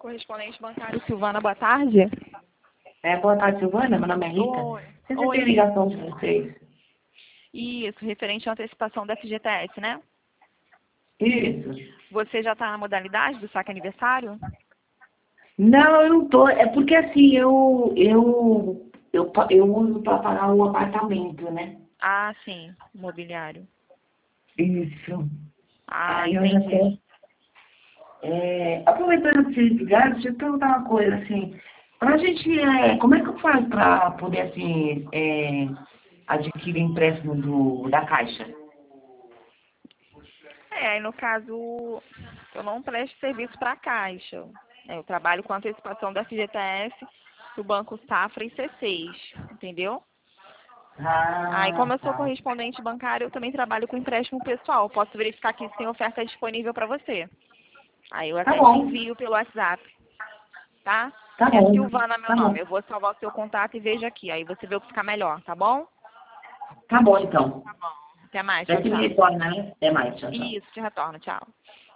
Correspondente bancário Silvana, boa tarde. Boa tarde, Silvana. Meu nome é Rita. Oi. Você tem ligação de vocês? Isso, referente à antecipação da FGTS, né? Isso. Você já está na modalidade do saque aniversário? Não, eu não tô. É porque assim, eu uso para pagar o apartamento, né? Ah, sim, imobiliário. Isso. Ah, Aí eu já entendi. tenho. Aproveitando que vocês ligaram, deixa eu te perguntar uma coisa, assim. Pra gente, como é que faz para poder, assim, adquirir empréstimo da Caixa? Aí no caso, eu não presto serviço para a Caixa. Eu trabalho com antecipação da FGTS do Banco Safra e C6, entendeu? Aí, como Ah, eu sou tá. correspondente bancário, eu também trabalho com empréstimo pessoal. Posso verificar aqui se tem oferta disponível para você. Aí eu Tá até te bom, envio pelo WhatsApp, tá? tá É bom, Silvana meu tá bom. nome. Eu vou salvar o seu contato e vejo aqui. Aí você vê o que ficar melhor, tá bom? Tá bom, então. Até mais. Já Tchau, te me tchau. retorna, né? Até mais, tchau, tchau. Isso, te retorno. Tchau.